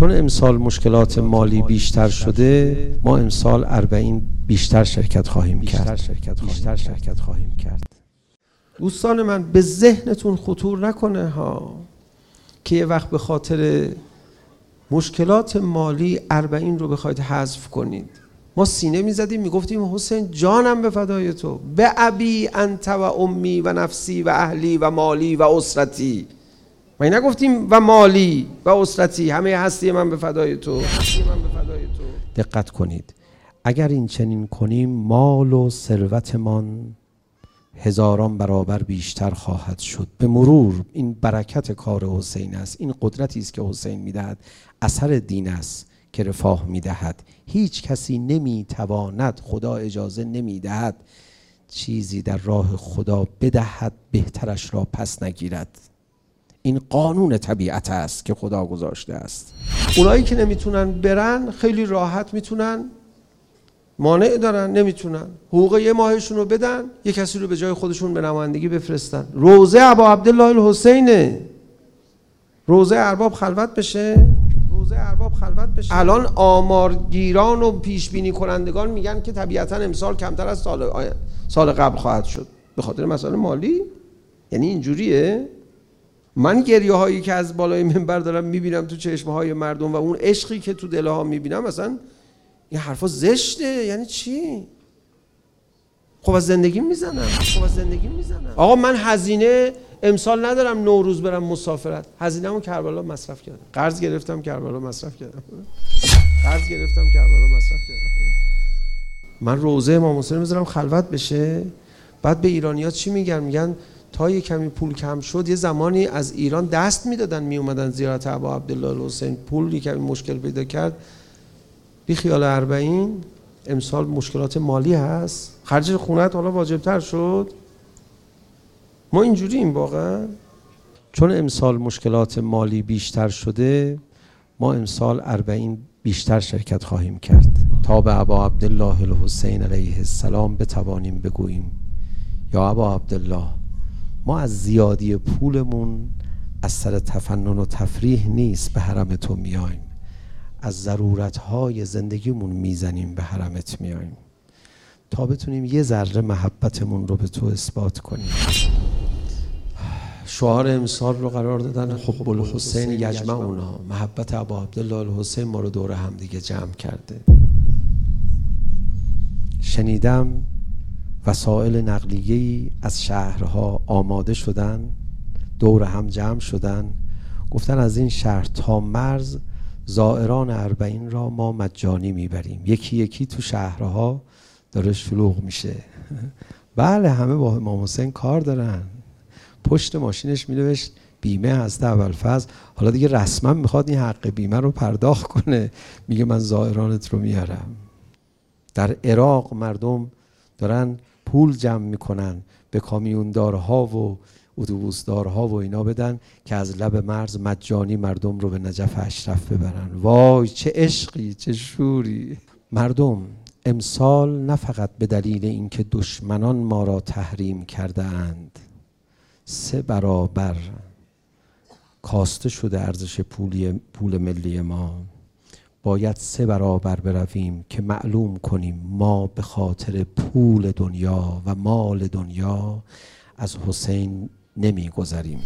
چون امسال مشکلات مالی بیشتر شده، ما امسال 40 بیشتر شرکت خواهیم کرد. دوستان من، به ذهنتون خطور نکنه ها که یه وقت به خاطر مشکلات مالی 40 رو بخواید حذف کنید. ما سینه میزدیم میگفتیم حسین جانم به فدای تو، به ابی انت و امی و نفسی و اهلی و مالی و اسرتی. ما نگفتیم و مالی و اسرتی، همه هستی من به فدای تو. دقت کنید، اگر این چنین کنیم مال و ثروتمان 1000 برابر بیشتر خواهد شد. به مرور این برکت کار حسین است، این قدرتی است که حسین میدهد، اثر دین است که رفاه میدهد. هیچ کسی نمیتواند، خدا اجازه نمیدهد چیزی در راه خدا بدهد بهترش را پس نگیرد. این قانون طبیعت است که خدا گذاشته است. اونایی که نمیتونن برن خیلی راحت میتونن، مانع دارن نمیتونن، حقوق یه ماهشون رو بدن، یه کسی رو به جای خودشون به نمایندگی بفرستن. روضه ابا عبدالله الحسینه، روضه ارباب خلوت بشه. الان آمارگیران و پیش بینی کنندگان میگن که طبیعتا امسال کمتر از سال قبل خواهد شد به خاطر مسائل مالی. یعنی اینجوریه. من گریه هایی که از بالای منبر دارم میبینم تو چشمه های مردم و اون عشقی که تو دلها میبینم، مثلا این حرفا زشته. یعنی چی؟ خب از زندگی میزنم. آقا من هزینه امسال ندارم نوروز برم مسافرت، هزینه‌مو کربلا مصرف کردم، قرض گرفتم کربلا مصرف کردم. من روضه امام حسین میذارم خلوت بشه. بعد به ایرانی‌ها چی میگن؟ میگن تا یه کمی پول کم شد، یه زمانی از ایران دست میدادن میومدن زیارت ابا عبدالله الحسین. پول کمی مشکل پیدا کرد، بی خیال 40 امسال مشکلات مالی هست، خرج خونت حالا واجبتر شد. ما اینجوریم واقعا. چون امسال مشکلات مالی بیشتر شده، ما امسال 40 بیشتر شرکت خواهیم کرد تا به ابا عبدالله الحسین علیه السلام بتوانیم بگوییم یا ابا عبدالله، ما از زیادی پولمون از سر تفنن و تفریح نیست به حرم تو میایم، از ضرورتهای زندگیمون میزنیم به حرمت میایم تا بتونیم یه ذره محبتمون رو به تو اثبات کنیم. شعار امسال رو قرار دادن حب الحسین یجمعنا، محبت ابا عبدالله الحسین ما رو دور هم دیگه جمع کرده. شنیدم وسایل نقلیه‌ای از شهرها آماده شدن، دور هم جمع شدن، گفتن از این شهر تا مرز زائران 40 را ما مجانی میبریم. یکی یکی تو شهرها داره شلوغ میشه. بله، همه با امام حسین کار دارن. پشت ماشینش مینوشت بیمه حضرت ابوالفضل. حالا دیگه رسما میخواد این حق بیمه رو پرداخت کنه، میگه من زائرانت رو میارم. در عراق مردم دارن پول جمع میکنن به کامیوندارها و اتوبوسدارها و اینا بدن که از لب مرز مجانی مردم رو به نجف اشرف ببرن. وای چه عشقی، چه شوری. مردم امسال نه فقط به دلیل اینکه دشمنان ما را تحریم کرده اند 3 برابر کاسته شده ارزش پول ملی ما، باید 3 برابر برویم که معلوم کنیم ما به خاطر پول دنیا و مال دنیا از حسین نمی گذریم.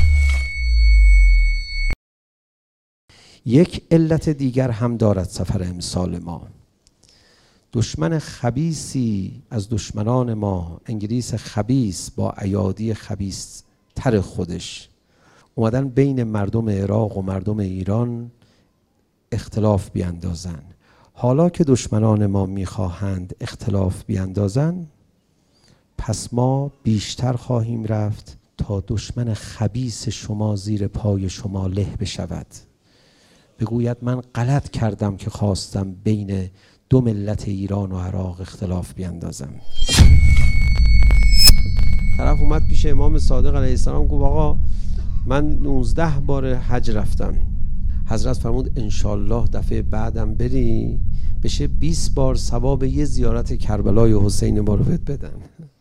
یک علت دیگر هم دارد سفر امسال ما. دشمن خبیثی از دشمنان ما، انگلیس خبیث با ایادی خبیث تر خودش، اومدن بین مردم عراق و مردم ایران اختلاف بیاندازن. حالا که دشمنان ما میخواهند اختلاف بیاندازن، پس ما بیشتر خواهیم رفت تا دشمن خبیث شما زیر پای شما له بشود، بگوید من غلط کردم که خواستم بین 2 ملت ایران و عراق اختلاف بیاندازم. طرف اومد پیش امام صادق علیه السلام گفت آقا من 19 بار حج رفتم. حضرت فرمود انشالله دفعه بعدم بری بشه 20 بار ثواب یه زیارت کربلای حسین ما رو بدن.